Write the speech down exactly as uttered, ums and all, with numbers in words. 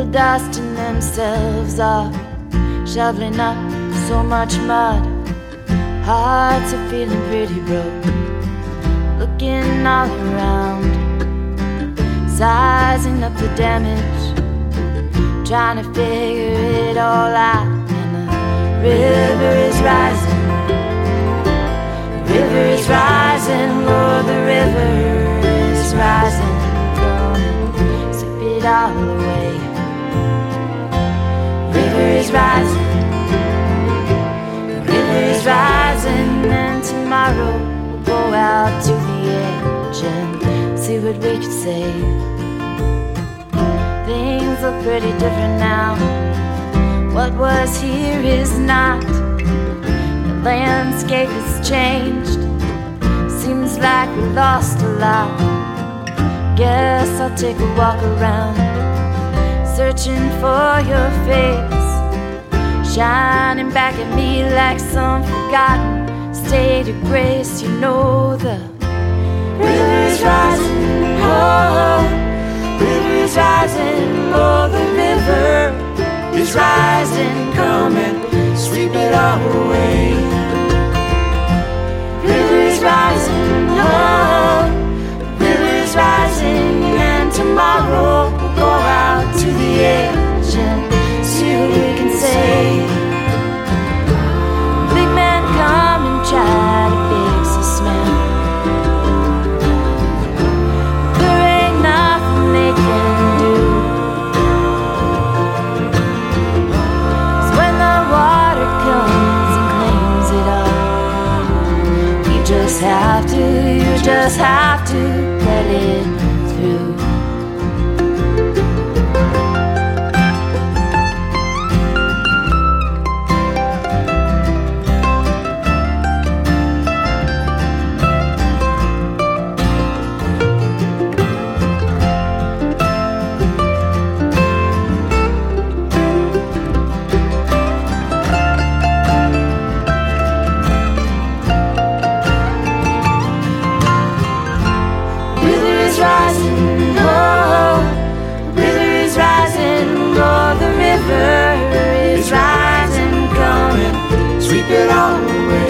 dusting themselves off, shoveling up so much mud. Hearts are feeling pretty broke, looking all around, sizing up the damage, trying to figure it all out. And the river is rising, the river is rising, Lord, the river is rising. Come and sweep it all away. River is rising, the river is rising, and tomorrow we'll go out to the edge and see what we can save. Things look pretty different now. What was here is not. The landscape has changed. Seems like we lost a lot. Guess I'll take a walk around, searching for your face, shining back at me like some forgotten state of grace. You know the river is rising, oh, river is rising, oh, the river is rising. Come and sweep it all away. River is rising, oh, river is rising, and tomorrow we'll go out to the edge and see what we can say. Big man, come and try to fix this man. There ain't nothing they can do. 'Cause when the water comes and cleans it up, you just have to, you just have to let it through. Sweep it all away.